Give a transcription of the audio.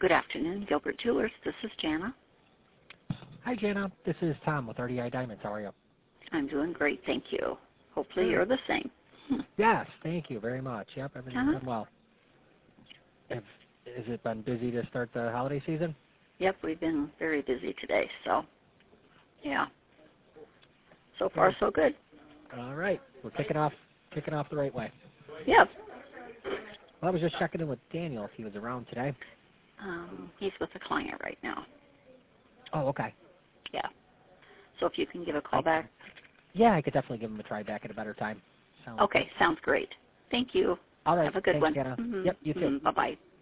Good afternoon, Gilbert Jewelers. This is Jana. Hi, Jana. This is Tom with RDI Diamonds. How are you? I'm doing great, thank you. Hopefully Good. you're the same. Yes, thank you very much. Yep, everything's been well. Has it been busy to start the holiday season? Yep, we've been very busy today, so yeah. So far, so good. All right. We're kicking off the right way. Yep. Well, I was just checking in with Daniel if he was around today. He's with a client right now. Oh, okay. Yeah. So if you can give a call back. Yeah, I could definitely give him a try back at a better time. Okay, sounds great. Thank you. All right. Have a good Thanks, one. Jana. Yep, you too. Bye-bye.